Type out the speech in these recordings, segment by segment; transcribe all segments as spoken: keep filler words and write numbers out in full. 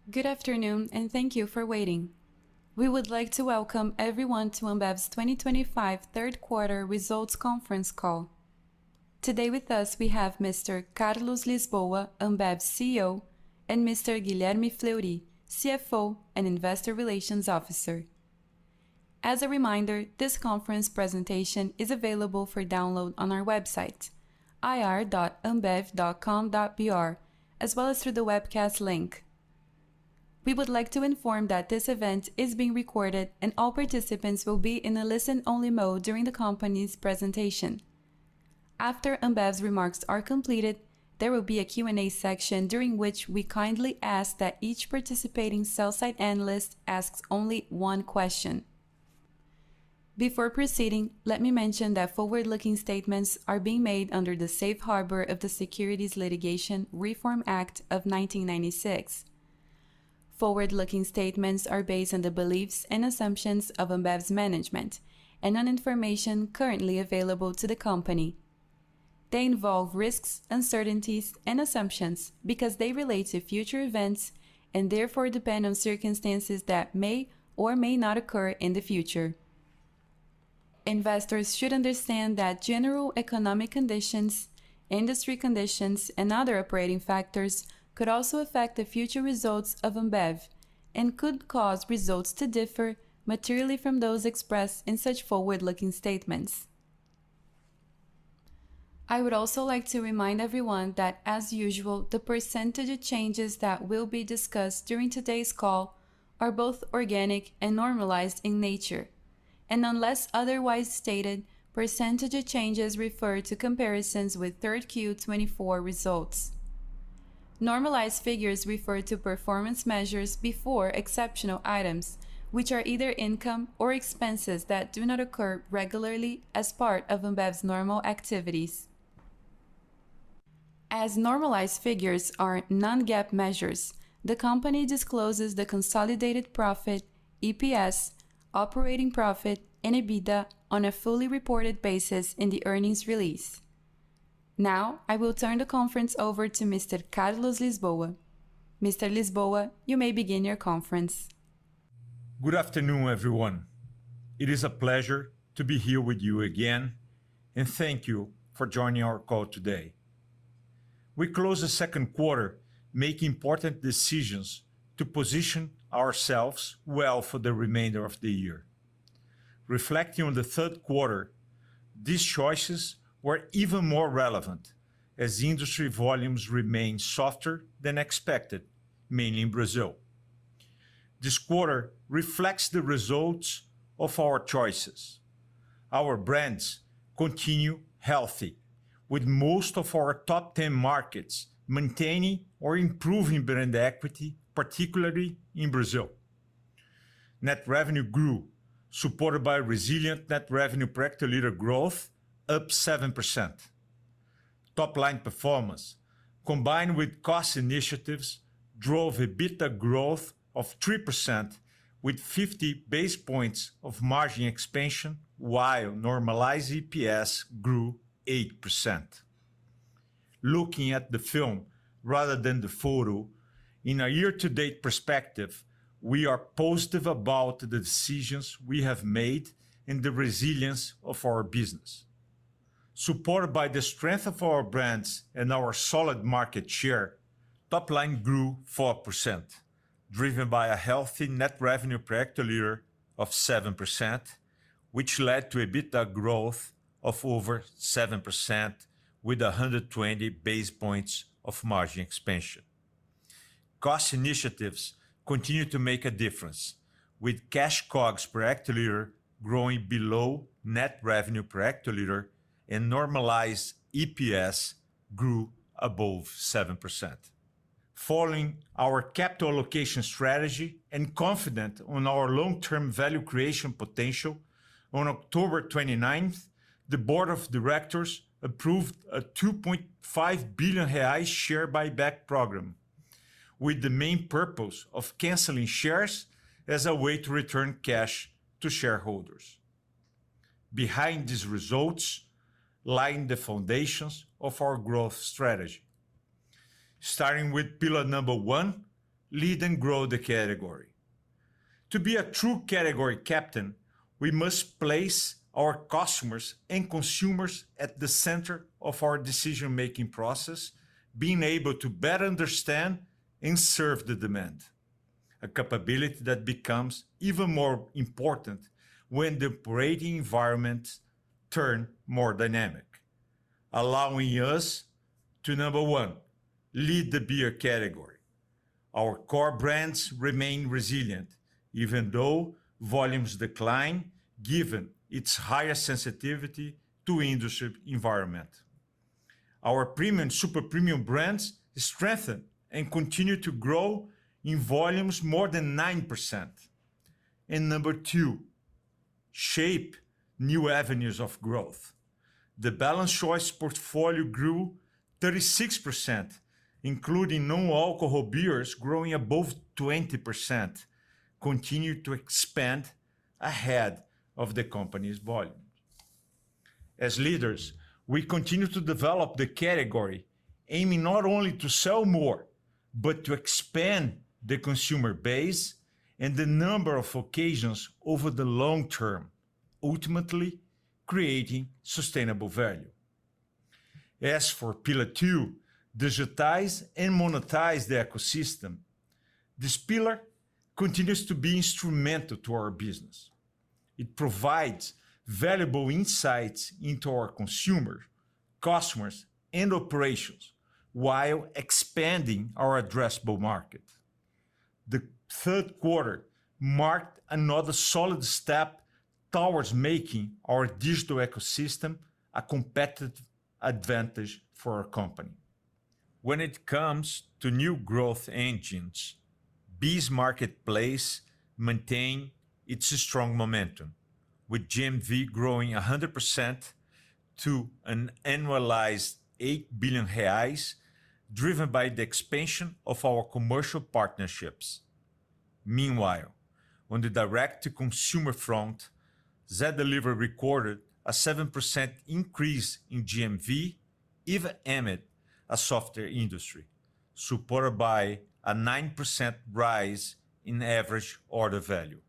Good afternoon, and thank you for waiting. We would like to welcome everyone to Ambev's twenty twenty-five third quarter results conference call. Today with us we have Mister Carlos Lisboa, Ambev's C E O, and Mister Guilherme Fleury, C F O and Investor Relations Officer. As a reminder, this conference presentation is available for download on our website, i r dot ambev dot com dot b r, as well as through the webcast link. We would like to inform that this event is being recorded and all participants will be in a listen-only mode during the company's presentation. After Ambev's remarks are completed, there will be a Q and A section during which we kindly ask that each participating sell-side analyst asks only one question. Before proceeding, let me mention that forward-looking statements are being made under the Safe Harbor of the Securities Litigation Reform Act of nineteen ninety-six. Forward-looking statements are based on the beliefs and assumptions of Ambev's management and on information currently available to the company. They involve risks, uncertainties, and assumptions because they relate to future events and therefore depend on circumstances that may or may not occur in the future. Investors should understand that general economic conditions, industry conditions, and other operating factors could also affect the future results of Ambev and could cause results to differ materially from those expressed in such forward-looking statements. I would also like to remind everyone that, as usual, the percentage of changes that will be discussed during today's call are both organic and normalized in nature, and unless otherwise stated, percentage of changes refer to comparisons with third Q twenty-four results. Normalized figures refer to performance measures before exceptional items, which are either income or expenses that do not occur regularly as part of Ambev's normal activities. As normalized figures are non-GAAP measures, the company discloses the consolidated profit, E P S, operating profit, and EBITDA on a fully reported basis in the earnings release. Now, I will turn the conference over to Mister Carlos Lisboa. Mister Lisboa, you may begin your conference. Good afternoon, everyone. It is a pleasure to be here with you again, and thank you for joining our call today. We close the second quarter making important decisions to position ourselves well for the remainder of the year. Reflecting on the third quarter, these choices were even more relevant as industry volumes remain softer than expected, mainly in Brazil. This quarter reflects the results of our choices. Our brands continue healthy, with most of our top ten markets maintaining or improving brand equity, particularly in Brazil. Net revenue grew, supported by resilient net revenue per hectoliter growth, up seven percent. Top-line performance, combined with cost initiatives, drove EBITDA growth of three percent with fifty basis points of margin expansion, while normalized E P S grew eight percent. Looking at the film rather than the photo, in a year-to-date perspective, we are positive about the decisions we have made and the resilience of our business. Supported by the strength of our brands and our solid market share, top line grew four percent, driven by a healthy net revenue per hectoliter of seven percent, which led to EBITDA growth of over seven percent with one hundred twenty basis points of margin expansion. Cost initiatives continue to make a difference, with cash COGS per hectoliter growing below net revenue per hectoliter, and normalized E P S grew above seven percent. Following our capital allocation strategy and confident on our long-term value creation potential, on October twenty-ninth, the Board of Directors approved a two point five billion reais share buyback program, with the main purpose of canceling shares as a way to return cash to shareholders. Behind these results lie the foundations of our growth strategy. Starting with pillar number one, lead and grow the category. To be a true category captain, we must place our customers and consumers at the center of our decision-making process, being able to better understand and serve the demand, a capability that becomes even more important when the operating environments turn more dynamic, allowing us to, number one, lead the beer category. Our core brands remain resilient, even though volumes decline, given its higher sensitivity to industry environment. Our premium, super premium brands strengthen and continue to grow in volumes more than nine percent. And number two, shape new avenues of growth. The Balanced Choice portfolio grew thirty-six percent, including non-alcohol beers growing above twenty percent, continue to expand ahead of the company's volume. As leaders, we continue to develop the category, aiming not only to sell more, but to expand the consumer base and the number of occasions over the long term, ultimately creating sustainable value. As for Pillar two, digitize and monetize the ecosystem, this pillar continues to be instrumental to our business. It provides valuable insights into our consumers, customers, and operations while expanding our addressable market. The third quarter marked another solid step towards making our digital ecosystem a competitive advantage for our company. When it comes to new growth engines, BEES Marketplace maintained its strong momentum, with G M V growing one hundred percent to an annualized eight billion reais, driven by the expansion of our commercial partnerships. Meanwhile, on the direct-to-consumer front, Zé Delivery recorded a seven percent increase in G M V, even amid a softer industry, supported by a nine percent rise in average order value.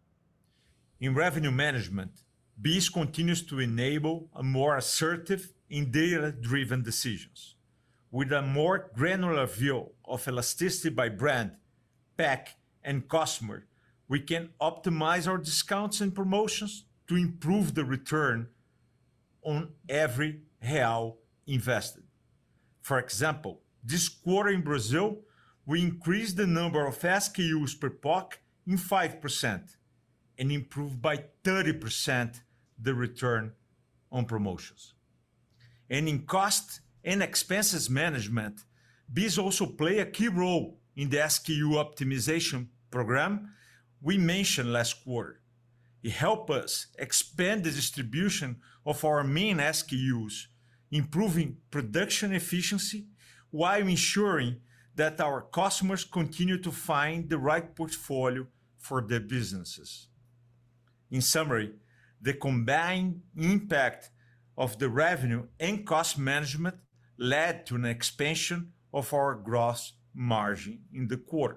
In revenue management, BEES continues to enable a more assertive and data-driven decisions. With a more granular view of elasticity by brand, pack, and customer, we can optimize our discounts and promotions to improve the return on every real invested. For example, this quarter in Brazil, we increased the number of S K Us per P O C in five percent and improved by thirty percent the return on promotions. And in cost and expenses management, BEES also play a key role in the S K U optimization program we mentioned last quarter. It helped us expand the distribution of our main S K Us, improving production efficiency while ensuring that our customers continue to find the right portfolio for their businesses. In summary, the combined impact of the revenue and cost management led to an expansion of our gross margin in the quarter.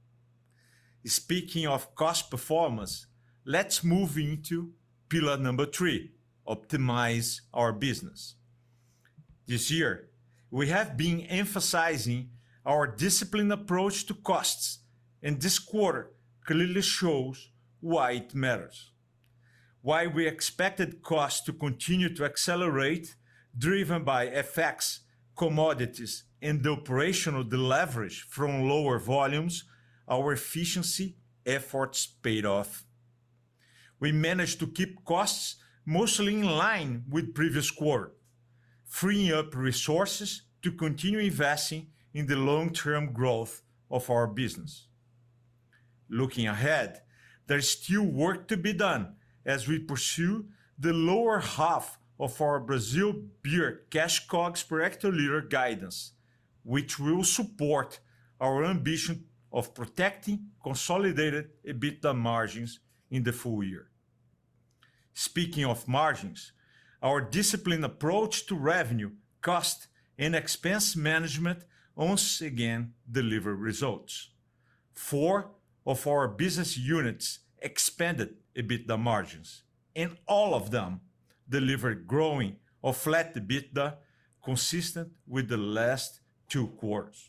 Speaking of cost performance, let's move into pillar number three, optimize our business. This year, we have been emphasizing our disciplined approach to costs, and this quarter clearly shows why it matters. While we expected costs to continue to accelerate, driven by F X, commodities, and the operational deleverage from lower volumes, our efficiency efforts paid off. We managed to keep costs mostly in line with previous quarter, freeing up resources to continue investing in the long-term growth of our business. Looking ahead, there's still work to be done as we pursue the lower half of our Brazil beer cash COGS per hectoliter guidance, which will support our ambition of protecting consolidated EBITDA margins in the full year. Speaking of margins, our disciplined approach to revenue, cost, and expense management once again deliver results. Four of our business units expanded EBITDA margins, and all of them delivered growing or flat EBITDA consistent with the last two quarters.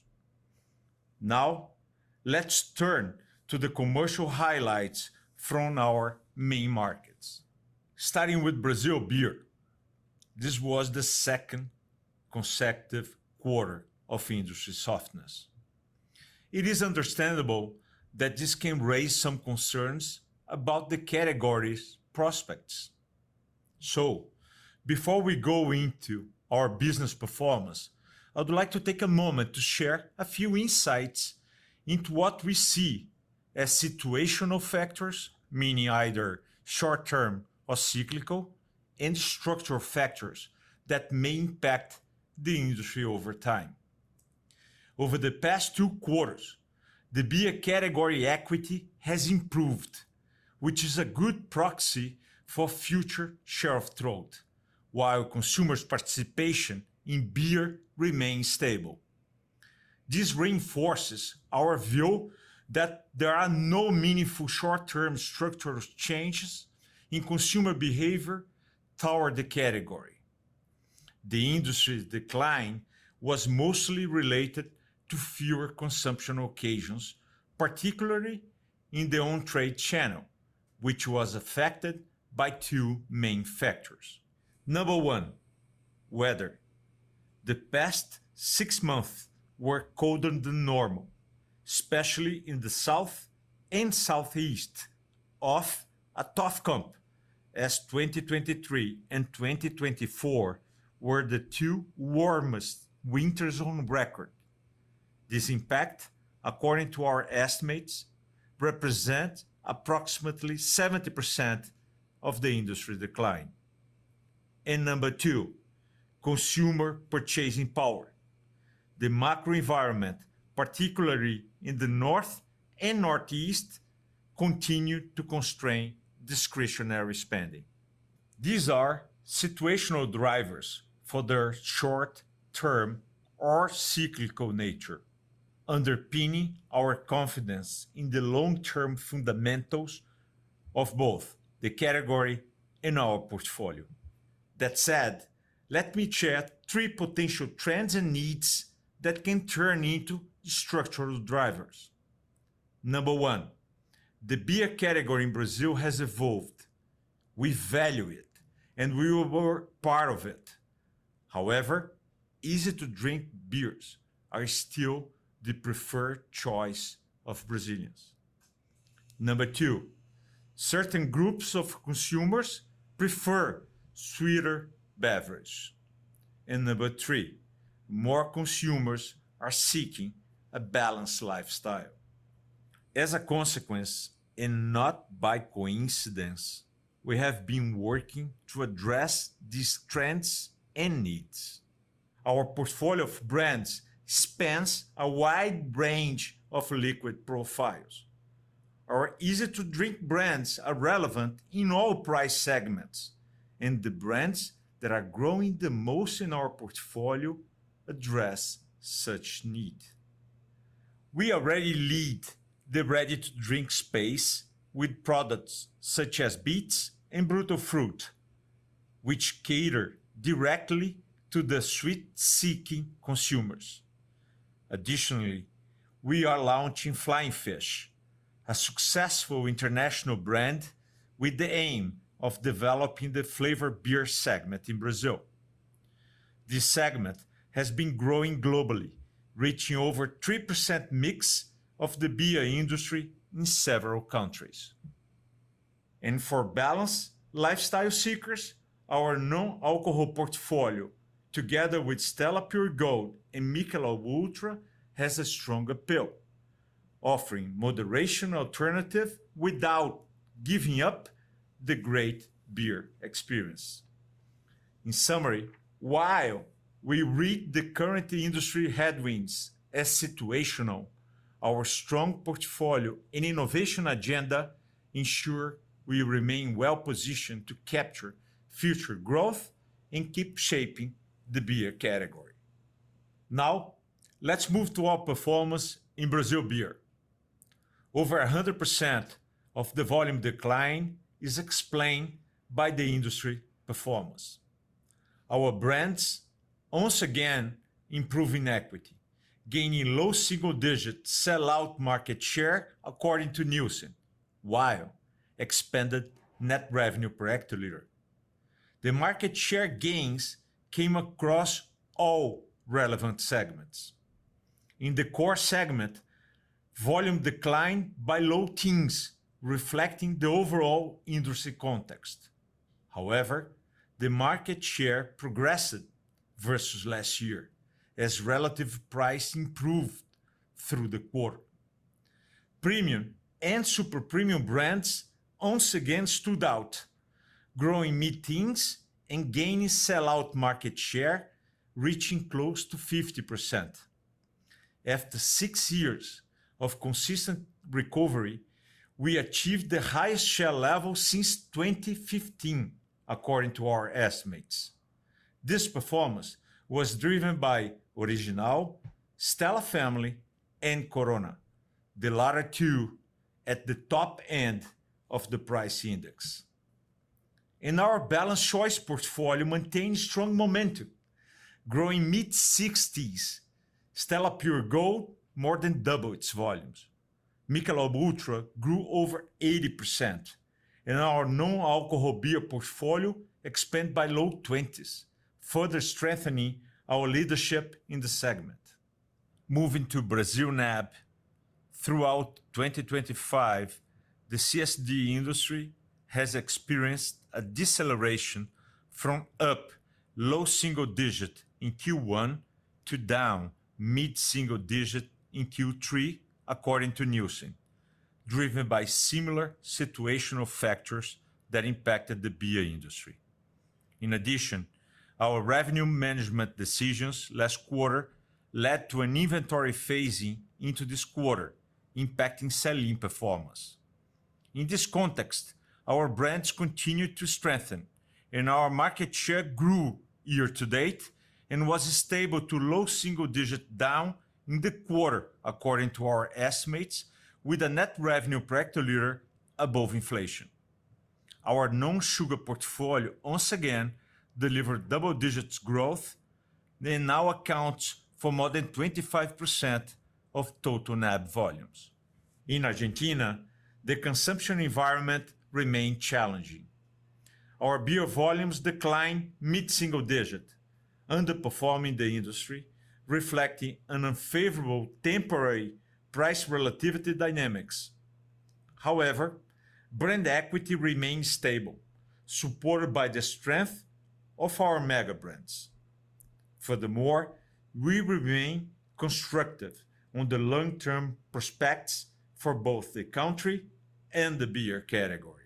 Now, let's turn to the commercial highlights from our main markets. Starting with Brazil Beer, this was the second consecutive quarter of industry softness. It is understandable that this can raise some concerns about the category's prospects. So, before we go into our business performance, I'd like to take a moment to share a few insights into what we see as situational factors, meaning either short-term or cyclical, and structural factors that may impact the industry over time. Over the past two quarters, the beer category equity has improved, which is a good proxy for future share of throat, while consumers' participation in beer remains stable. This reinforces our view that there are no meaningful short-term structural changes in consumer behavior toward the category. The industry's decline was mostly related to fewer consumption occasions, particularly in the on-trade channel, which was affected by two main factors. Number one, weather. The past six months were colder than normal, especially in the south and southeast, off a tough comp, as twenty twenty-three and twenty twenty-four were the two warmest winters on record. This impact, according to our estimates, represents approximately seventy percent of the industry decline. And number two, consumer purchasing power. The macro environment, particularly in the north and northeast, continued to constrain discretionary spending. These are situational drivers for their short-term or cyclical nature, underpinning our confidence in the long-term fundamentals of both the category and our portfolio. That said, let me share three potential trends and needs that can turn into structural drivers. Number one, the beer category in Brazil has evolved. We value it, and we were part of it. However, easy-to-drink beers are still the preferred choice of Brazilians. Number two, certain groups of consumers prefer sweeter beverage. And number three, more consumers are seeking a balanced lifestyle. As a consequence, and not by coincidence, we have been working to address these trends and needs. Our portfolio of brands spans a wide range of liquid profiles. Our easy-to-drink brands are relevant in all price segments, and the brands that are growing the most in our portfolio address such need. We already lead the ready-to-drink space with products such as Beats and Brutal Fruit, which cater directly to the sweet-seeking consumers. Additionally, we are launching Flying Fish, a successful international brand with the aim of developing the flavor beer segment in Brazil. This segment has been growing globally, reaching over three percent mix of the beer industry in several countries. And for balanced lifestyle seekers, our non-alcohol portfolio, together with Stella Pure Gold and Michelob Ultra, has a strong appeal, offering moderation alternative without giving up the great beer experience. In summary, while we read the current industry headwinds as situational, our strong portfolio and innovation agenda ensure we remain well-positioned to capture future growth and keep shaping the beer category. Now, let's move to our performance in Brazil Beer. Over one hundred percent of the volume decline is explained by the industry performance. Our brands once again improving equity, gaining low single-digit sell-out market share according to Nielsen, while expanded net revenue per hectoliter. The market share gains came across all relevant segments. In the core segment, volume declined by low teens, reflecting the overall industry context. However, the market share progressed versus last year as relative price improved through the quarter. Premium and super premium brands once again stood out, growing mid-teens and gaining sell-out market share, reaching close to fifty percent. After six years of consistent recovery, we achieved the highest share level since twenty fifteen, according to our estimates. This performance was driven by Original, Stella Family, and Corona, the latter two at the top end of the price index. And our balanced choice portfolio maintained strong momentum, growing mid-sixties. Stella Pure Gold more than doubled its volumes. Michelob Ultra grew over eighty percent, and our non-alcohol beer portfolio expanded by low twenties, further strengthening our leadership in the segment. Moving to Brazil N A B, throughout twenty twenty-five, the C S D industry has experienced a deceleration from up low single digit in Q one to down mid-single digit in Q three, according to Nielsen, driven by similar situational factors that impacted the beer industry. In addition, our revenue management decisions last quarter led to an inventory phasing into this quarter, impacting sell-in performance. In this context, our brands continued to strengthen, and our market share grew year to date and was stable to low single digit down in the quarter, according to our estimates, with a net revenue per hectoliter above inflation. Our non-sugar portfolio once again delivered double digits growth and now accounts for more than twenty-five percent of total N A B volumes. In Argentina, the consumption environment remained challenging. Our beer volumes declined mid-single digit, underperforming the industry, reflecting an unfavorable temporary price relativity dynamics. However, brand equity remains stable, supported by the strength of our mega brands. Furthermore, we remain constructive on the long-term prospects for both the country and the beer category.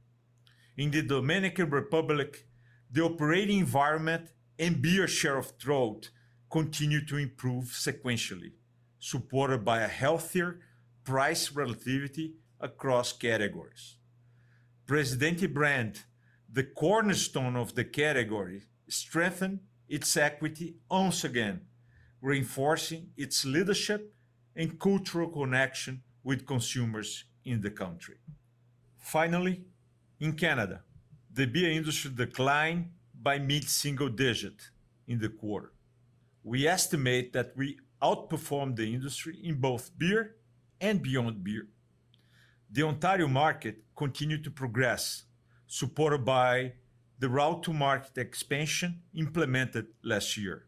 In the Dominican Republic, the operating environment and beer share of throat continue to improve sequentially, supported by a healthier price relativity across categories. Presidente brand, the cornerstone of the category, strengthened its equity once again, reinforcing its leadership and cultural connection with consumers in the country. Finally, in Canada, the beer industry declined by mid-single digit in the quarter. We estimate that we outperformed the industry in both beer and beyond beer. The Ontario market continued to progress, supported by the route to market expansion implemented last year.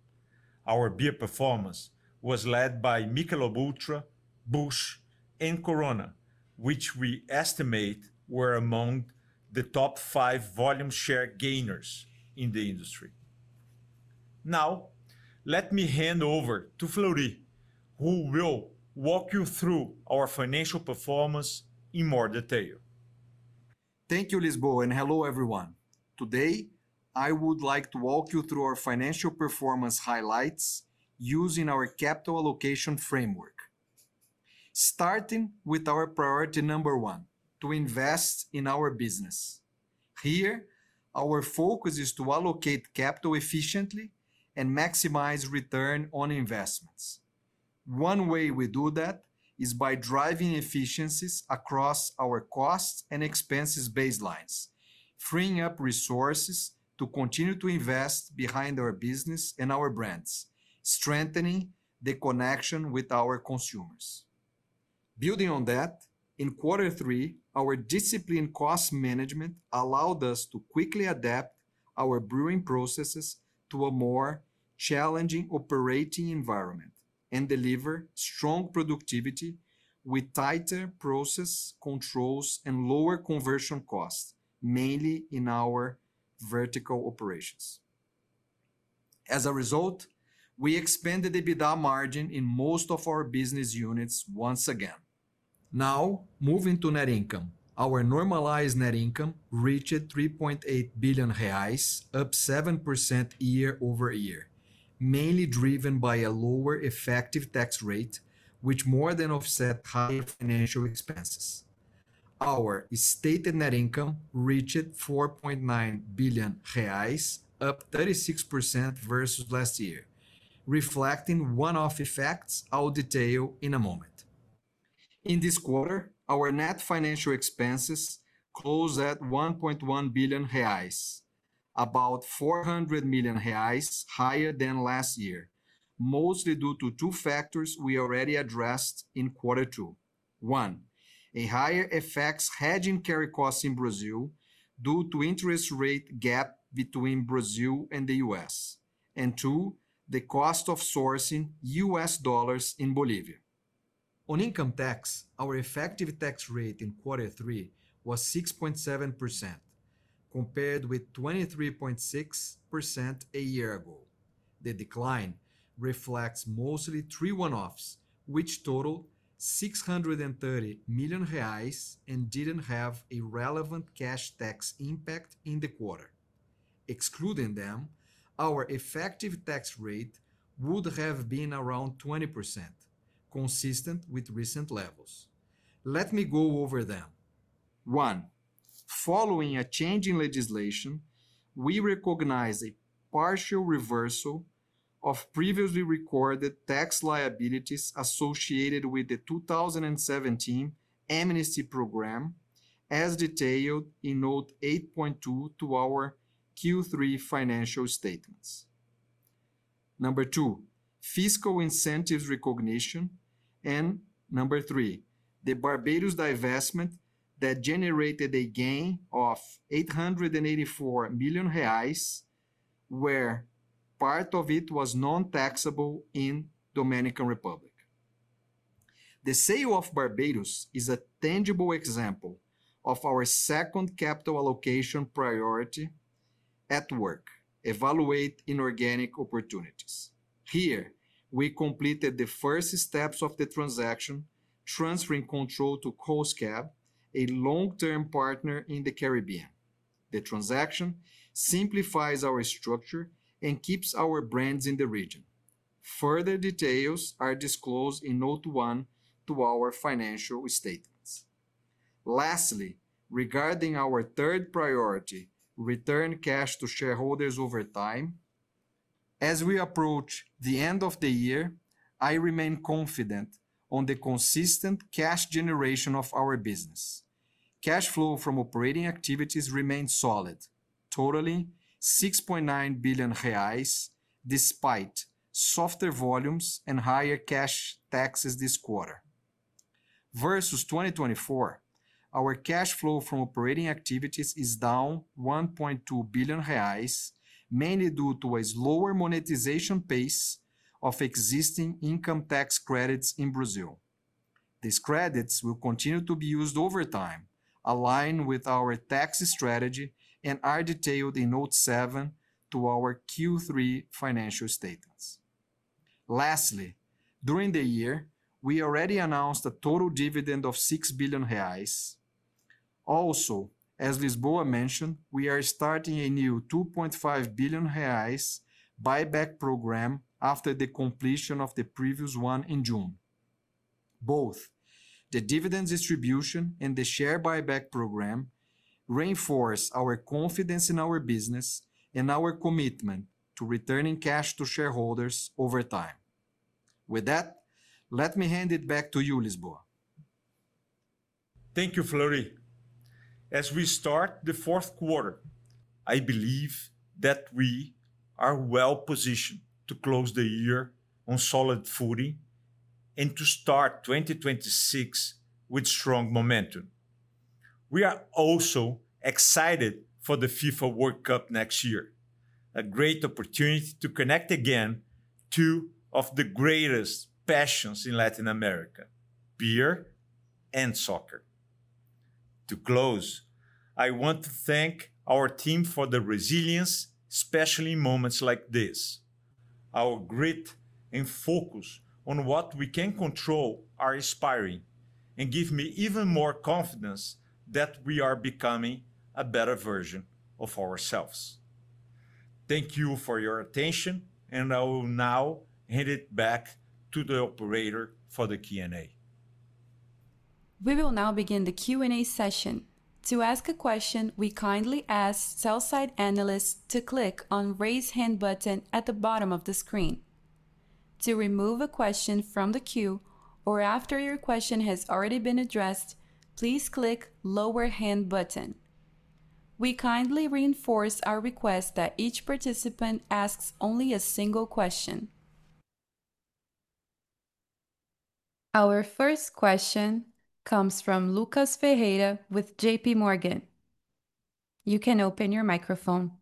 Our beer performance was led by Michelob Ultra, Busch, and Corona, which we estimate were among the top five volume share gainers in the industry. Now, let me hand over to Fleury, who will walk you through our financial performance in more detail. Thank you, Lisboa, and hello, everyone. Today, I would like to walk you through our financial performance highlights using our capital allocation framework. Starting with our priority number one, to invest in our business. Here, our focus is to allocate capital efficiently and maximize return on investments. One way we do that is by driving efficiencies across our costs and expenses baselines, freeing up resources to continue to invest behind our business and our brands, strengthening the connection with our consumers. Building on that, in quarter three, our disciplined cost management allowed us to quickly adapt our brewing processes to a more challenging operating environment and deliver strong productivity with tighter process controls and lower conversion costs, mainly in our vertical operations. As a result, we expanded the EBITDA margin in most of our business units once again. Now, moving to net income. Our normalized net income reached three point eight billion reais, up seven percent year-over-year, mainly driven by a lower effective tax rate, which more than offset higher financial expenses. Our stated net income reached four point nine billion reais, up thirty-six percent versus last year, reflecting one-off effects I'll detail in a moment. In this quarter, our net financial expenses closed at one point one billion reais, about four hundred million reais higher than last year, mostly due to two factors we already addressed in quarter two. One, a higher F X hedging carry cost in Brazil due to interest rate gap between Brazil and the U S. And two, the cost of sourcing U S dollars in Bolivia. On income tax, our effective tax rate in quarter three was six point seven percent, compared with twenty-three point six percent a year ago. The decline reflects mostly three one-offs, which total six hundred thirty million reais and didn't have a relevant cash tax impact in the quarter. Excluding them, our effective tax rate would have been around twenty percent, consistent with recent levels. Let me go over them. One, following a change in legislation, we recognize a partial reversal of previously recorded tax liabilities associated with the two thousand seventeen amnesty program, as detailed in note eight point two to our Q three financial statements. Number two, fiscal incentives recognition. And number three, the Barbados divestment that generated a gain of eight hundred eighty-four million reais, where part of it was non-taxable in Dominican Republic. The sale of Barbados is a tangible example of our second capital allocation priority at work: evaluate inorganic opportunities. Here, we completed the first steps of the transaction, transferring control to Coastcab, a long-term partner in the Caribbean. The transaction simplifies our structure and keeps our brands in the region. Further details are disclosed in note one to our financial statements. Lastly, regarding our third priority, return cash to shareholders over time, as we approach the end of the year, I remain confident on the consistent cash generation of our business. Cash flow from operating activities remains solid, totaling six point nine billion reais, despite softer volumes and higher cash taxes this quarter. Versus twenty twenty-four, our cash flow from operating activities is down one point two billion reais, mainly due to a slower monetization pace of existing income tax credits in Brazil. These credits will continue to be used over time, aligned with our tax strategy, and are detailed in note seven to our Q three financial statements. Lastly, during the year, we already announced a total dividend of six billion reais. Also, as Lisboa mentioned, we are starting a new two point five billion reais buyback program after the completion of the previous one in June. Both the dividend distribution and the share buyback program reinforce our confidence in our business and our commitment to returning cash to shareholders over time. With that, Let me hand it back to you, Lisboa. Thank you, Fleury. As we start the fourth quarter, I believe that we are well positioned to close the year on solid footing and to start twenty twenty-six with strong momentum. We are also excited for the FIFA World Cup next year, a great opportunity to connect again two of the greatest passions in Latin America, beer and soccer. To close, I want to thank our team for the resilience, especially in moments like this. Our grit and focus on what we can control are inspiring and give me even more confidence that we are becoming a better version of ourselves. Thank you for your attention, and I will now hand it back to the operator for the Q and A. We will now begin the Q and A session. To ask a question, we kindly ask sell-side analysts to click on Raise Hand button at the bottom of the screen. To remove a question from the queue, or after your question has already been addressed, please click Lower Hand button. We kindly reinforce our request that each participant asks only a single question. Our first question comes from Lucas Ferreira with J P Morgan. You can open your microphone.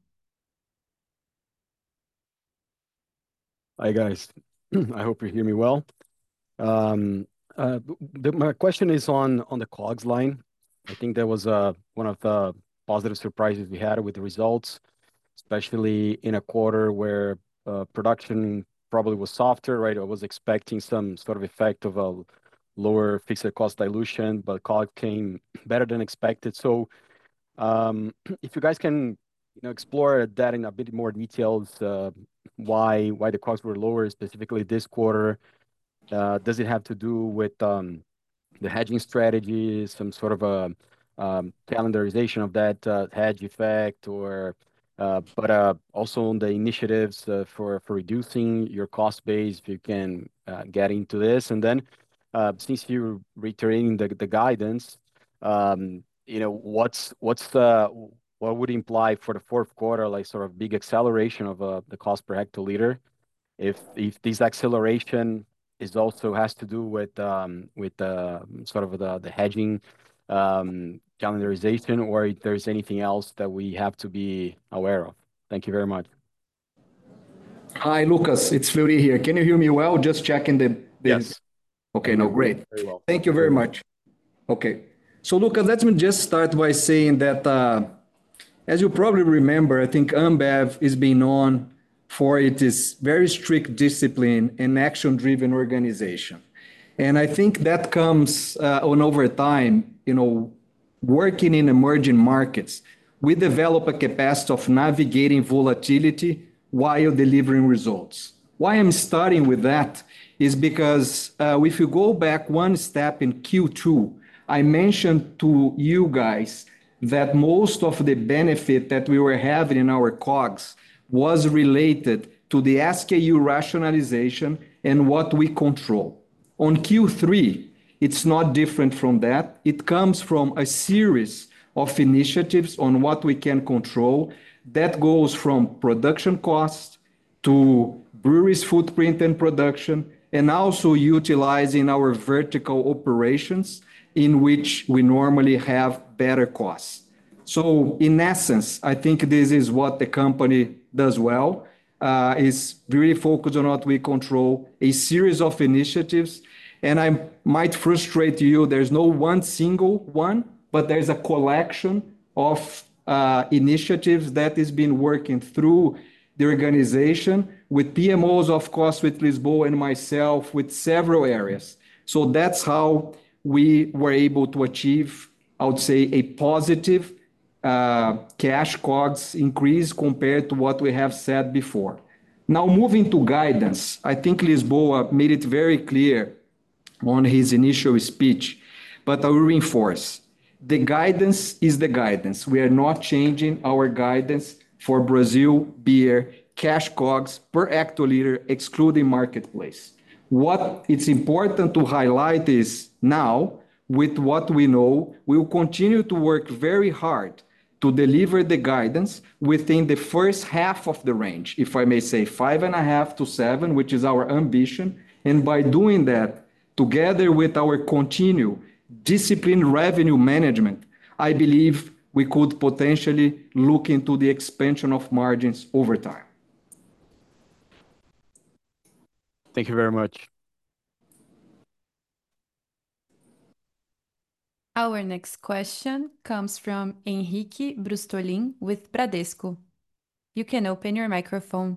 Hi, guys. I hope you hear me well. Um, uh, the, my question is on, on the COGS line. I think that was uh, one of the positive surprises we had with the results, especially in a quarter where uh, production probably was softer, right? I was expecting some sort of effect of a lower fixed cost dilution, but COGS came better than expected. So um, if you guys can you know, explore that in a bit more details, uh, why why the COGS were lower, specifically this quarter. Uh, does it have to do with um, the hedging strategy, some sort of a um, calendarization of that uh, hedge effect, or uh, but uh, also on the initiatives uh, for for reducing your cost base, if you can uh, get into this, and then uh, since you're reiterating the the guidance, um, you know what's what's the what would imply for the fourth quarter, like sort of big acceleration of uh, the cost per hectoliter, if if this acceleration is also has to do with um, with uh, sort of the the hedging um, calendarization, or if there's anything else that we have to be aware of. Thank you very much. Hi, Lucas. It's Fleury here. Can you hear me well? Just checking the. the... Yes. Okay, no, great. Very well. Thank you very much. Okay. So, Lucas, let me just start by saying that, uh, as you probably remember, I think Ambev is being known for its very strict discipline and action-driven organization. And I think that comes uh, on over time, you know, working in emerging markets, we develop a capacity of navigating volatility while delivering results. Why I'm starting with that is because uh, if you go back one step in Q two, I mentioned to you guys that most of the benefit that we were having in our COGS was related to the S K U rationalization and what we control. On Q three, it's not different from that. It comes from a series of initiatives on what we can control that goes from production costs to breweries' footprint and production, and also utilizing our vertical operations in which we normally have better costs. So in essence, I think this is what the company does well, uh, is really focused on what we control, a series of initiatives. And I might frustrate you, there's no one single one, but there's a collection of uh, initiatives that has been working through the organization with P M Os, of course, with Lisboa and myself, with several areas. So that's how we were able to achieve, I would say, a positive uh, cash COGS increase compared to what we have said before. Now, moving to guidance, I think Lisboa made it very clear on his initial speech, but I will reinforce. The guidance is the guidance. We are not changing our guidance for Brazil beer cash COGS per hectoliter, excluding marketplace. What it's important to highlight is now, with what we know, we will continue to work very hard to deliver the guidance within the first half of the range, if I may say, five and a half to seven, which is our ambition. And by doing that, together with our continued disciplined revenue management, I believe we could potentially look into the expansion of margins over time. Thank you very much. Our next question comes from Henrique Brustolin with Bradesco. You can open your microphone.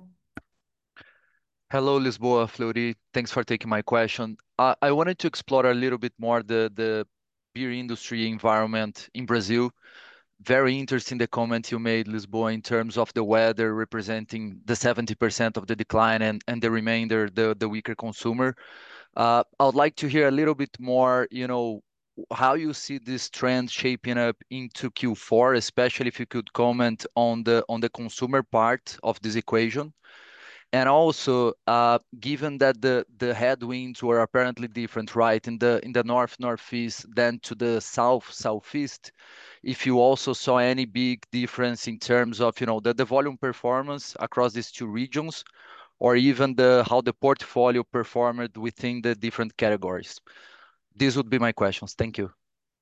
Hello, Lisboa, Fleury. Thanks for taking my question. Uh, I wanted to explore a little bit more the, the beer industry environment in Brazil. Very interesting the comment you made, Lisboa, in terms of the weather representing the seventy percent of the decline and, and the remainder, the, the weaker consumer. Uh, I would like to hear a little bit more, you know, how you see this trend shaping up into Q four, especially if you could comment on the on the consumer part of this equation. And also, uh, given that the, the headwinds were apparently different, right, in the in the north northeast than to the south southeast, if you also saw any big difference in terms of, you know, the, the volume performance across these two regions, or even the how the portfolio performed within the different categories. These would be my questions. Thank you.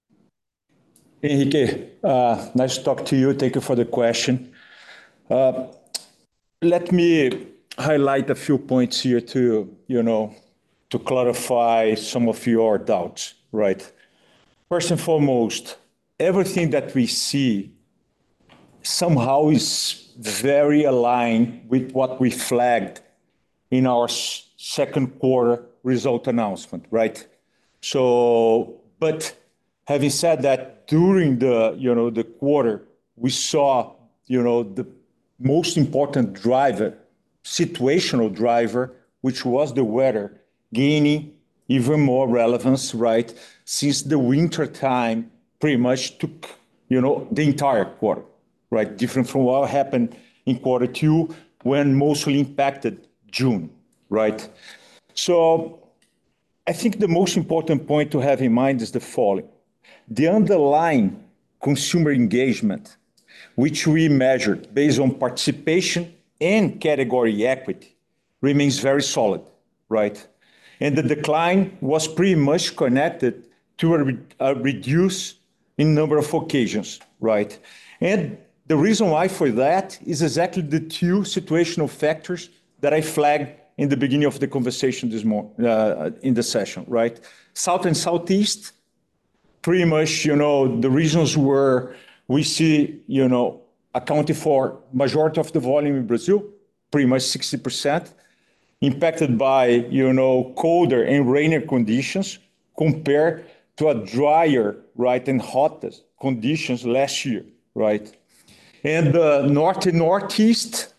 Henrique, uh, nice to talk to you. Thank you for the question. Uh, let me highlight a few points here to, you know, to clarify some of your doubts, right? First and foremost, everything that we see somehow is very aligned with what we flagged in our second quarter result announcement, right? So, but having said that, during the, you know, the quarter, we saw, you know, the most important driver, situational driver, which was the weather, gaining even more relevance, right? Since the winter time pretty much took, you know, the entire quarter, right? Different from what happened in quarter two, when mostly impacted June, right? So I think the most important point to have in mind is the following. The underlying consumer engagement, which we measured based on participation and category equity, remains very solid, right? And the decline was pretty much connected to a, re a reduce in number of occasions, right? And the reason why for that is exactly the two situational factors that I flagged in the beginning of the conversation this morning, uh, in the session, right? South and Southeast, pretty much, you know, the regions where we see, you know, accounting for majority of the volume in Brazil, pretty much sixty percent, impacted by, you know, colder and rainier conditions compared to a drier, right, and hotter conditions last year, right? And the North and Northeast,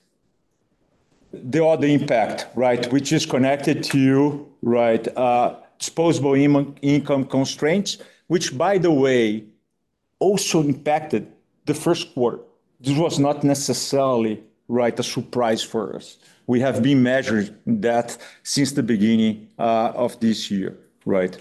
the other impact, right, which is connected to, right, uh, disposable in income constraints, which, by the way, also impacted the first quarter. This was not necessarily, right, a surprise for us. We have been measuring that since the beginning uh, of this year, right?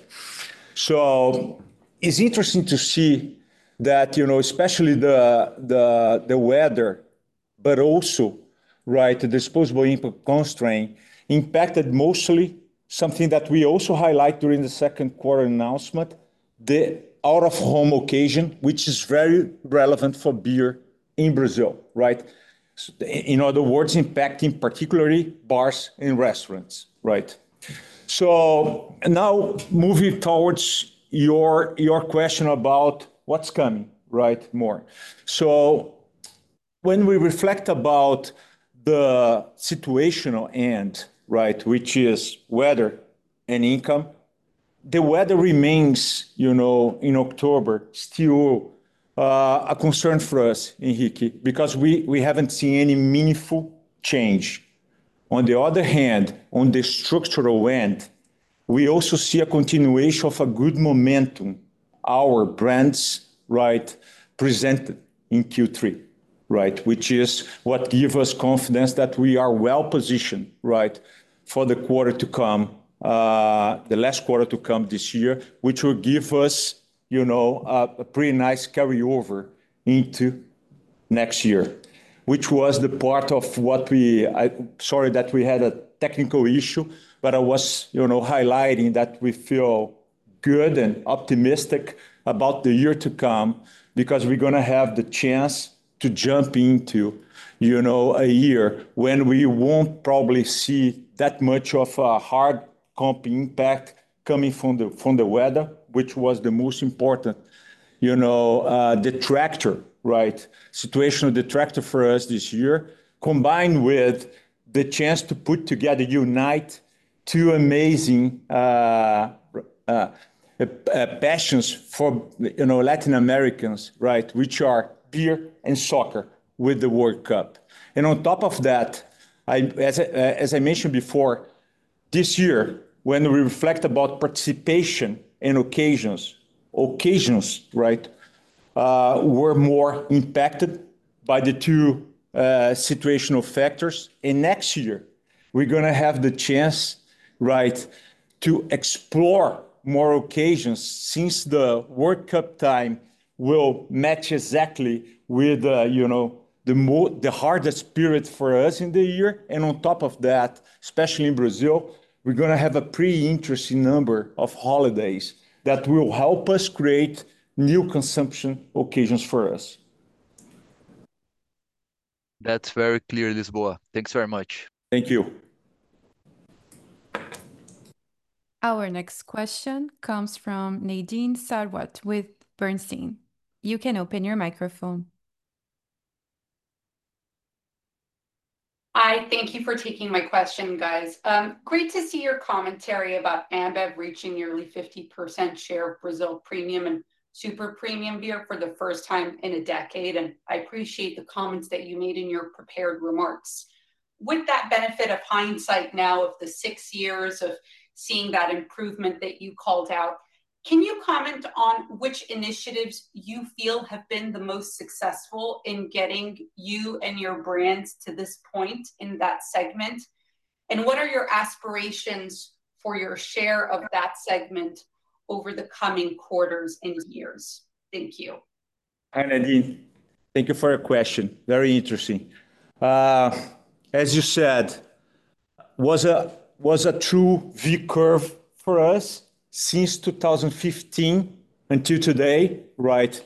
So it's interesting to see that, you know, especially the, the, the weather, but also, right, the disposable income constraint impacted mostly something that we also highlight during the second quarter announcement, the out-of-home occasion, which is very relevant for beer in Brazil, right? So, in other words, impacting particularly bars and restaurants, right? So now moving towards your, your question about what's coming, right, more. So when we reflect about the situational end, right, which is weather and income, the weather remains, you know, in October still uh, a concern for us, Henrique, because we, we haven't seen any meaningful change. On the other hand, on the structural end, we also see a continuation of a good momentum, our brands, right, presented in Q three, right, which is what gives us confidence that we are well positioned, right, for the quarter to come uh, the last quarter to come this year, which will give us, you know, a, a pretty nice carryover into next year, which was the part of what we, I, sorry that we had a technical issue, but I was, you know, highlighting that we feel good and optimistic about the year to come because we're going to have the chance to jump into, you know, a year when we won't probably see that much of a hard comp impact coming from the from the weather, which was the most important, you know, uh, detractor, right? Situational detractor for us this year, combined with the chance to put together, unite two amazing uh, uh, uh, passions for, you know, Latin Americans, right, which are beer and soccer with the World Cup. And on top of that, I, as, I, as I mentioned before, this year, when we reflect about participation and occasions, occasions, right, uh, were more impacted by the two uh, situational factors. And next year, we're going to have the chance, right, to explore more occasions since the World Cup time will match exactly with, uh, you know, the, mo the hardest period for us in the year. And on top of that, especially in Brazil, we're going to have a pretty interesting number of holidays that will help us create new consumption occasions for us. That's very clear, Lisboa. Thanks very much. Thank you. Our next question comes from Nadine Sarwat with Bernstein. You can open your microphone. Hi, thank you for taking my question, guys. Um, great to see your commentary about Ambev reaching nearly fifty percent share of Brazil premium and super premium beer for the first time in a decade. And I appreciate the comments that you made in your prepared remarks. With that benefit of hindsight now of the six years of seeing that improvement that you called out, can you comment on which initiatives you feel have been the most successful in getting you and your brands to this point in that segment? And what are your aspirations for your share of that segment over the coming quarters and years? Thank you. Hi, Nadine. Thank you for your question. Very interesting. Uh, as you said, was a was a true V curve for us since two thousand fifteen until today, right?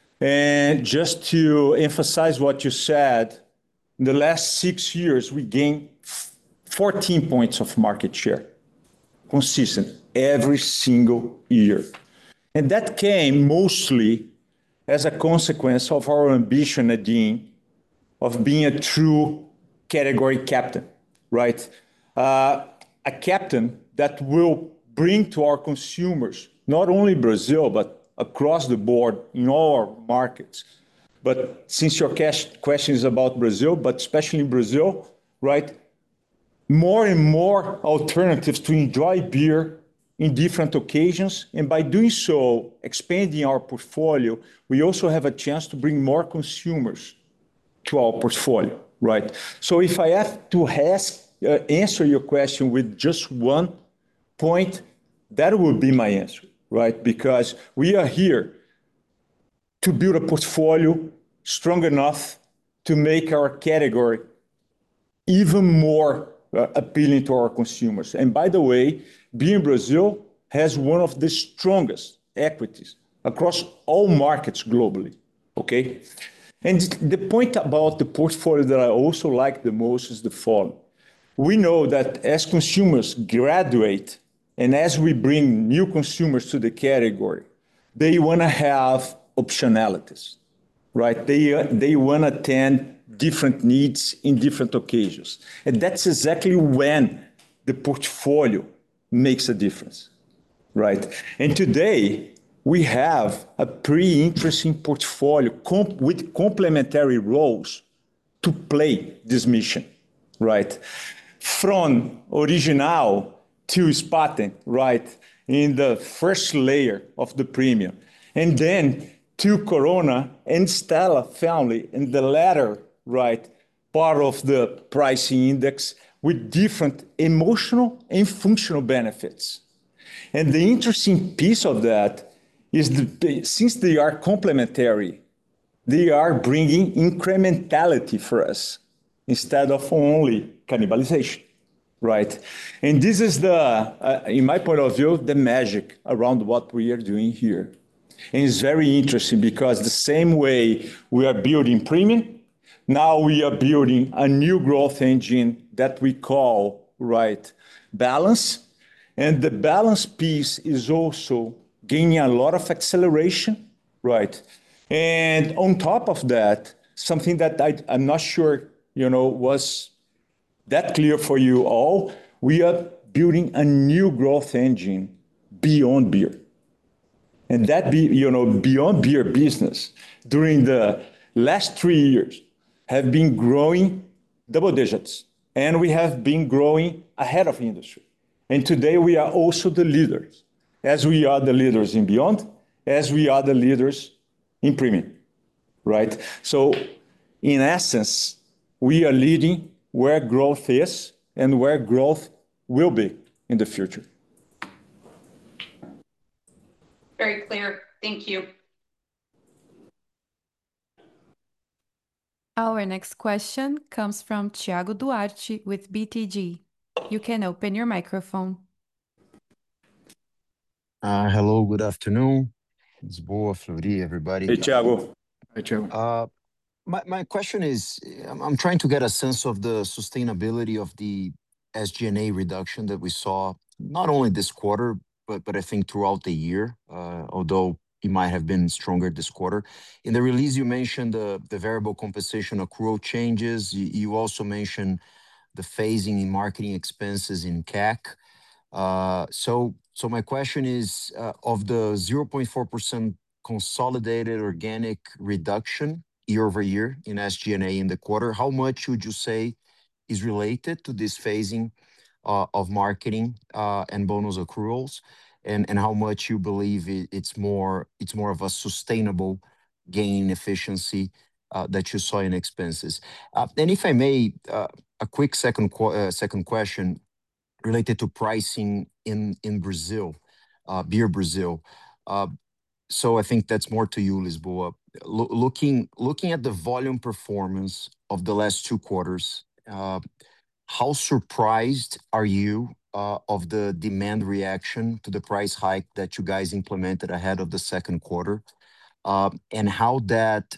And just to emphasize what you said, in the last six years, we gained fourteen points of market share, consistent every single year. And that came mostly as a consequence of our ambition, Nadine, of being a true category captain, right? Uh, a captain that will bring to our consumers, not only Brazil, but across the board in all our markets. But since your question is about Brazil, but especially in Brazil, right, more and more alternatives to enjoy beer in different occasions. And by doing so, expanding our portfolio, we also have a chance to bring more consumers to our portfolio, right? So if I have to ask, uh, answer your question with just one point, that would be my answer, right? Because we are here to build a portfolio strong enough to make our category even more uh, appealing to our consumers. And by the way, beer in Brazil has one of the strongest equities across all markets globally, okay? And the point about the portfolio that I also like the most is the following. We know that as consumers graduate and as we bring new consumers to the category, they want to have optionalities, right? They, uh, they want to attend different needs in different occasions. And that's exactly when the portfolio makes a difference, right? And today, we have a pretty interesting portfolio comp with complementary roles to play this mission, right? From Original to Spaten, right, in the first layer of the premium. And then to Corona and Stella family in the latter, right, part of the pricing index with different emotional and functional benefits. And the interesting piece of that is that since they are complementary, they are bringing incrementality for us instead of only cannibalization, right? And this is the, uh, in my point of view, the magic around what we are doing here. And it's very interesting because the same way we are building premium, now we are building a new growth engine that we call, right, balance. And the balance piece is also gaining a lot of acceleration, right? And on top of that, something that I, I'm not sure, you know, was that clear for you all, we are building a new growth engine beyond beer. And that, be, you know, beyond beer business during the last three years have been growing double digits. And we have been growing ahead of industry. And today we are also the leaders, as we are the leaders in beyond, as we are the leaders in premium, right? So in essence, we are leading where growth is and where growth will be in the future. Very clear. Thank you. Our next question comes from Thiago Duarte with B T G. You can open your microphone. Uh, hello, good afternoon. Lisboa, Fleury, everybody. Hey, Thiago. Hi, Thiago. Uh, my, my question is, I'm, I'm trying to get a sense of the sustainability of the S G and A reduction that we saw, not only this quarter, but, but I think throughout the year, uh, although it might have been stronger this quarter. In the release, you mentioned the, the variable compensation accrual changes. You, you also mentioned the phasing in marketing expenses in C A C. Uh, so, so my question is, uh, of the zero point four percent consolidated organic reduction year over year in S G and A in the quarter, how much would you say is related to this phasing uh, of marketing uh, and bonus accruals, and, and how much you believe it, it's more it's more of a sustainable gain in efficiency uh, that you saw in expenses? Uh, and if I may, uh, a quick second qu uh, second question related to pricing in in Brazil, uh, beer Brazil. Uh, so I think that's more to you, Lisboa. Lo looking looking at the volume performance of the last two quarters, uh, how surprised are you uh, of the demand reaction to the price hike that you guys implemented ahead of the second quarter, uh, and how that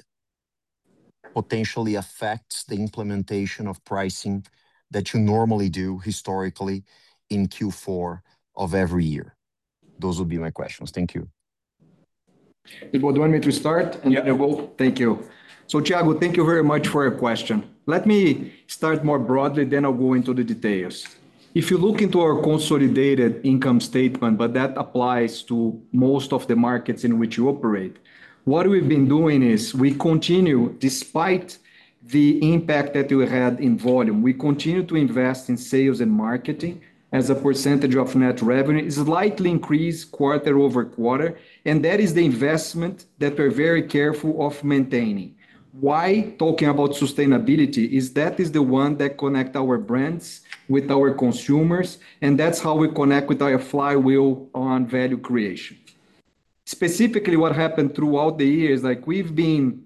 potentially affects the implementation of pricing that you normally do historically in Q four of every year? Those would be my questions. Thank you. Lisboa, do you want me to start? And yeah. then I'll go. Thank you. So, Thiago, thank you very much for your question. Let me start more broadly, then I'll go into the details. If you look into our consolidated income statement, but that applies to most of the markets in which you operate, what we've been doing is we continue, despite the impact that we had in volume, we continue to invest in sales and marketing as a percentage of net revenue, slightly increase quarter over quarter, and that is the investment that we're very careful of maintaining. Why talking about sustainability is that is the one that connect our brands with our consumers, and that's how we connect with our flywheel on value creation. Specifically, what happened throughout the years, like we've been,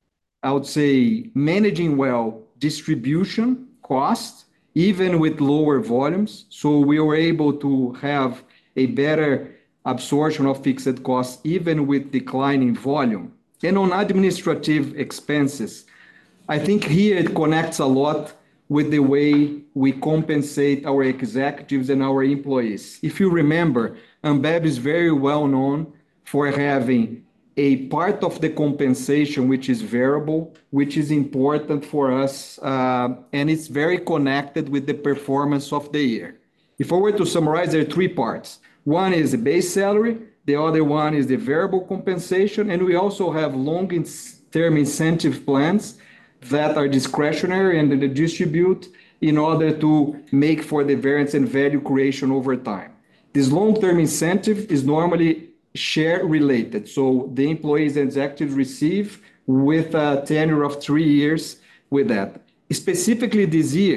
I would say, managing well distribution costs, even with lower volumes. So we were able to have a better absorption of fixed costs, even with declining volume. And on administrative expenses, I think here it connects a lot with the way we compensate our executives and our employees. If you remember, Ambev is very well known for having a part of the compensation which is variable, which is important for us, uh, and it's very connected with the performance of the year. If I were to summarize, there are three parts. One is the base salary, the other one is the variable compensation, and we also have long-term incentive plans that are discretionary and they distribute in order to make for the variance and value creation over time. This long-term incentive is normally share related. So the employees and executives receive with a tenure of three years with that. Specifically this year,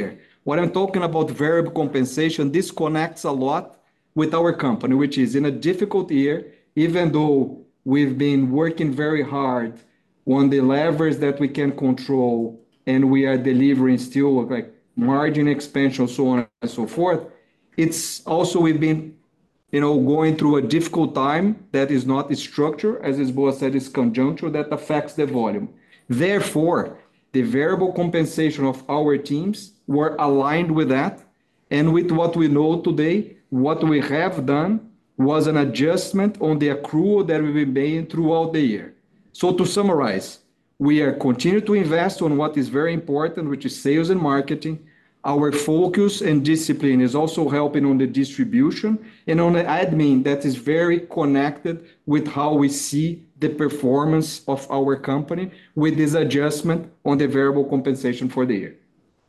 What I'm talking about variable compensation, this connects a lot with our company, which is in a difficult year, even though we've been working very hard on the levers that we can control, and we are delivering still like margin expansion, so on and so forth. It's also we've been, you know, going through a difficult time that is not structure, as Lisboa said, is conjuncture that affects the volume. Therefore, the variable compensation of our teams were aligned with that. And with what we know today, what we have done was an adjustment on the accrual that we've been paying throughout the year. So to summarize, we are continuing to invest on what is very important, which is sales and marketing. Our focus and discipline is also helping on the distribution and on the admin that is very connected with how we see the performance of our company with this adjustment on the variable compensation for the year.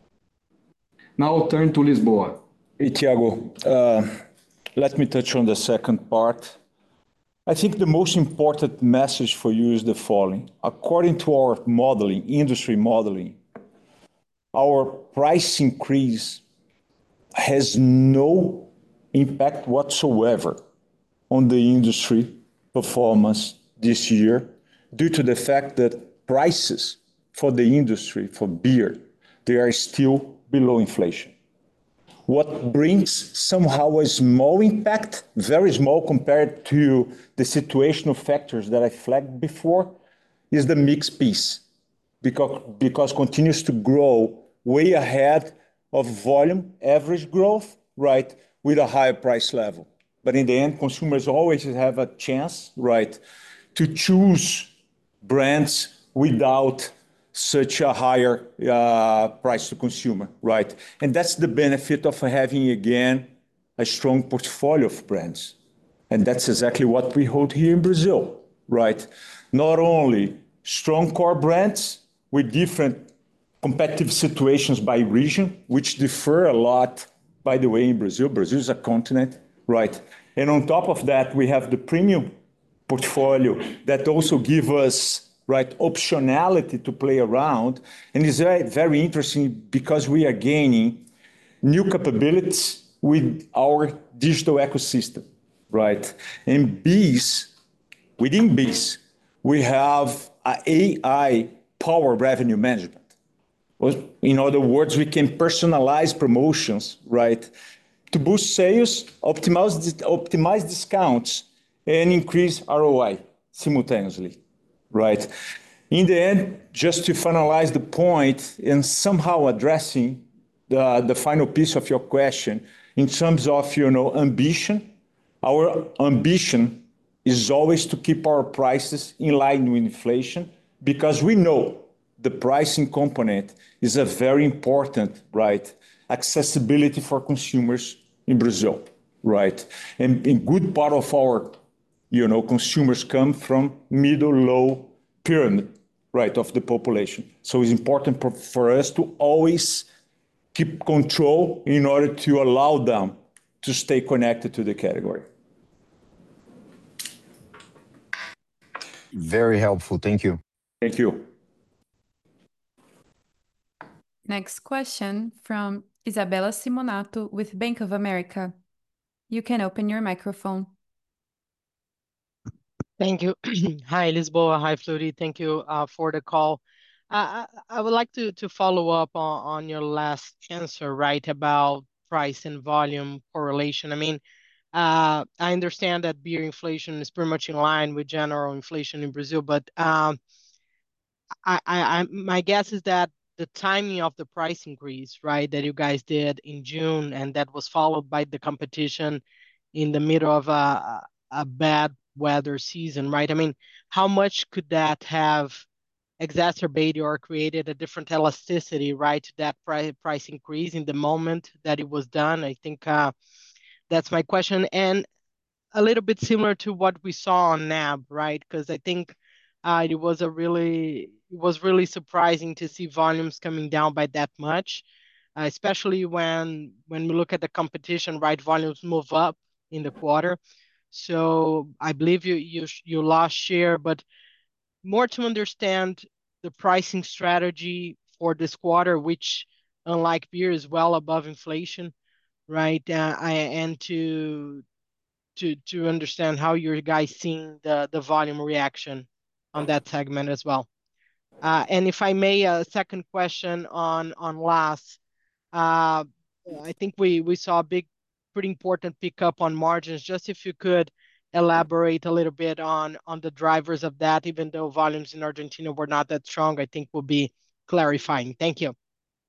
Now I'll turn to Lisboa. Hey, Thiago, uh, let me touch on the second part. I think the most important message for you is the following. According to our modeling, industry modeling, our price increase has no impact whatsoever on the industry performance this year due to the fact that prices for the industry, for beer, they are still below inflation. What brings somehow a small impact, very small compared to the situational factors that I flagged before, is the mix piece, because, because continues to grow way ahead of volume average growth, right, with a higher price level. But in the end, consumers always have a chance, right, to choose brands without such a higher uh, price to consumer, right? And that's the benefit of having, again, a strong portfolio of brands. And that's exactly what we hold here in Brazil, right? Not only strong core brands with different competitive situations by region, which differ a lot, by the way, in Brazil. Brazil is a continent, right? And on top of that, we have the premium portfolio that also give us, right, optionality to play around. And it's very, very interesting because we are gaining new capabilities with our digital ecosystem, right? And bees, within bees, we have a AI power revenue management. In other words, we can personalize promotions, right, to boost sales, optimize, optimize discounts, and increase R O I simultaneously, right? In the end, just to finalize the point and somehow addressing the, the final piece of your question, in terms of, you know, ambition, our ambition is always to keep our prices in line with inflation, because we know the pricing component is a very important, right, accessibility for consumers in Brazil, right? And a good part of our, you know, consumers come from middle, low pyramid, right, of the population. So it's important for, for us to always keep control in order to allow them to stay connected to the category. Very helpful. Thank you. Thank you. Next question from Isabella Simonato with Bank of America. You can open your microphone. Thank you. Hi, Lisboa. Hi, Fleury. Thank you uh, for the call. Uh, I, I would like to, to follow up on, on your last answer, right, about price and volume correlation. I mean, uh, I understand that beer inflation is pretty much in line with general inflation in Brazil, but um, I, I, I, my guess is that the timing of the price increase, right, that you guys did in June, and that was followed by the competition in the middle of a, a bad weather season, right? I mean, how much could that have exacerbated or created a different elasticity, right, to that price price increase in the moment that it was done? I think uh, that's my question. And a little bit similar to what we saw on N A B, right? Because I think uh, it was a really it was really surprising to see volumes coming down by that much, uh, especially when when we look at the competition, right? Volumes move up in the quarter. So I believe you you you lost share, but more to understand the pricing strategy for this quarter, which unlike beer, is well above inflation, right? Uh, I, and to to to understand how you guys seeing the the volume reaction on that segment as well. Uh, and if I may, a second question on on L A S. Uh, I think we we saw a big, pretty important pickup on margins. Just if you could elaborate a little bit on on the drivers of that, even though volumes in Argentina were not that strong, I think will be clarifying. Thank you.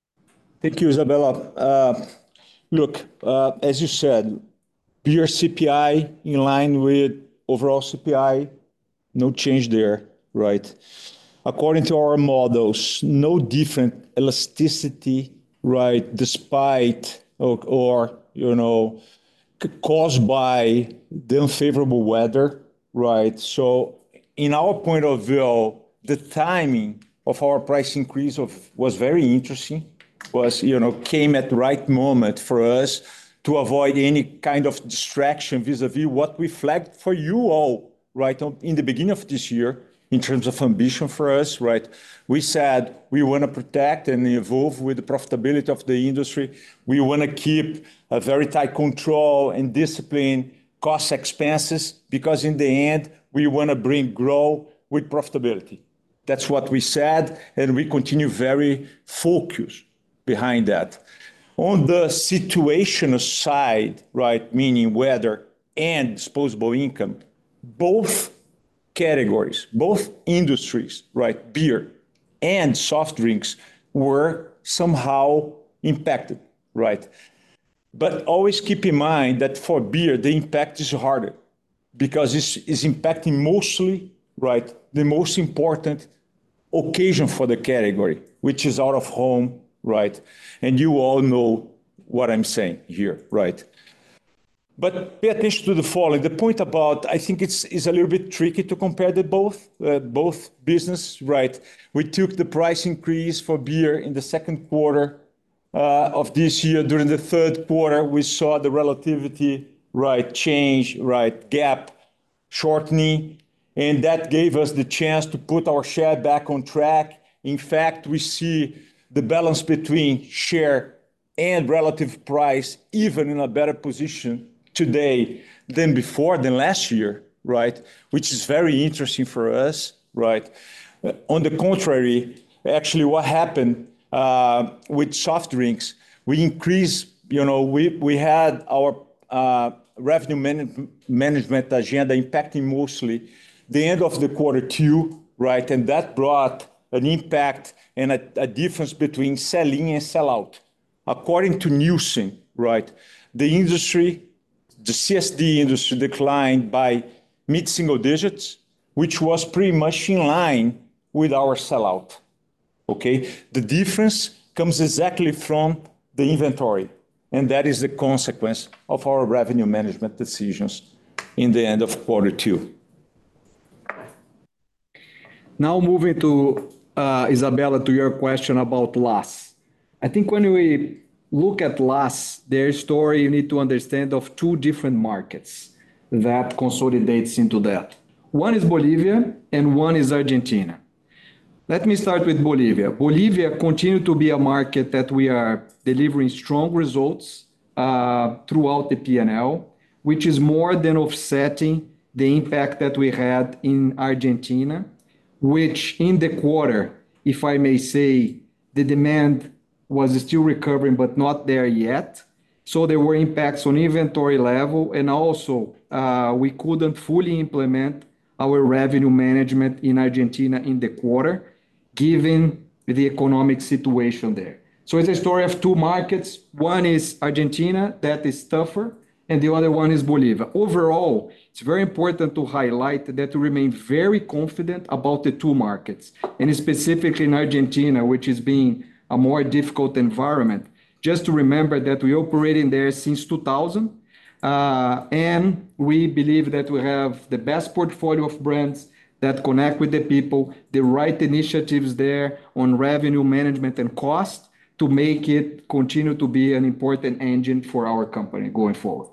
Thank you, Isabella. Uh, Look, uh, as you said, beer C P I in line with overall C P I, no change there, right? According to our models, no different elasticity, right, despite or, or you know, caused by the unfavorable weather, right? So in our point of view, the timing of our price increase of, was very interesting, was, you know, came at the right moment for us to avoid any kind of distraction vis-a-vis what we flagged for you all, right, in the beginning of this year in terms of ambition for us, right? We said we want to protect and evolve with the profitability of the industry. We want to keep a very tight control and discipline cost expenses because in the end, we want to bring growth with profitability. That's what we said, and we continue very focused behind that. On the situational side, right, meaning weather and disposable income, both categories, both industries, right, beer and soft drinks were somehow impacted, right? But always keep in mind that for beer, the impact is harder because it's, it's impacting mostly, right, the most important occasion for the category, which is out of home, right? And you all know what I'm saying here, right? But pay attention to the following. The point about, I think it's, is a little bit tricky to compare the both, uh, both business, right? We took the price increase for beer in the second quarter uh, of this year. During the third quarter, we saw the relativity, right, change, right, gap shortening, and that gave us the chance to put our share back on track. In fact, we see the balance between share and relative price even in a better position today than before, than last year, right? Which is very interesting for us, right? Uh, on the contrary, actually what happened uh, with soft drinks, we increased, you know, we, we had our uh, revenue man management agenda impacting mostly the end of the quarter two, right? And that brought an impact and a, a difference between sell-in and sell-out. According to Nielsen, right, the industry, the C S D industry declined by mid-single digits, which was pretty much in line with our sellout, okay? The difference comes exactly from the inventory, and that is the consequence of our revenue management decisions in the end of quarter two. Now moving to uh, Isabella, to your question about L A S. I think when we look at L A S, their story, you need to understand of two different markets that consolidates into that. One is Bolivia and one is Argentina. Let me start with Bolivia. Bolivia continues to be a market that we are delivering strong results uh, throughout the P and L, which is more than offsetting the impact that we had in Argentina, which in the quarter, if I may say, the demand was still recovering, but not there yet. So there were impacts on inventory level, and also uh, we couldn't fully implement our revenue management in Argentina in the quarter, given the economic situation there. So it's a story of two markets. One is Argentina, that is tougher, and the other one is Bolivia. Overall, it's very important to highlight that we remain very confident about the two markets, and specifically in Argentina, which is being a more difficult environment. Just to remember that we operate in there since two thousand, uh, and we believe that we have the best portfolio of brands that connect with the people, the right initiatives there on revenue management and cost to make it continue to be an important engine for our company going forward.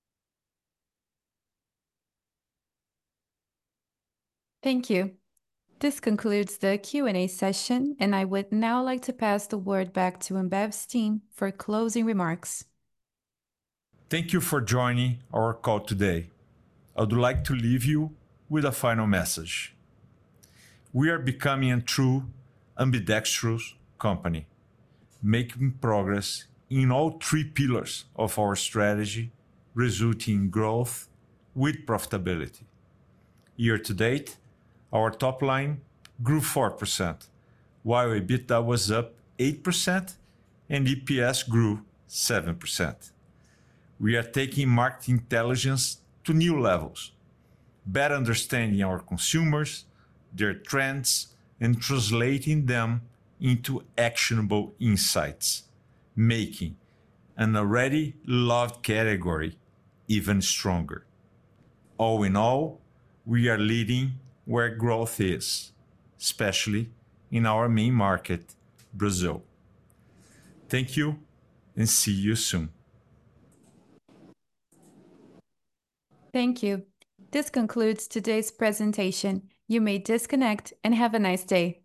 Thank you. This concludes the Q and A session, and I would now like to pass the word back to Ambev's team for closing remarks. Thank you for joining our call today. I would like to leave you with a final message. We are becoming a true ambidextrous company, making progress in all three pillars of our strategy, resulting in growth with profitability. Year to date, our top line grew four percent, while EBITDA was up eight percent and E P S grew seven percent. We are taking market intelligence to new levels, better understanding our consumers, their trends, and translating them into actionable insights, making an already loved category even stronger. All in all, we are leading where growth is, especially in our main market, Brazil. Thank you and see you soon. Thank you. This concludes today's presentation. You may disconnect and have a nice day.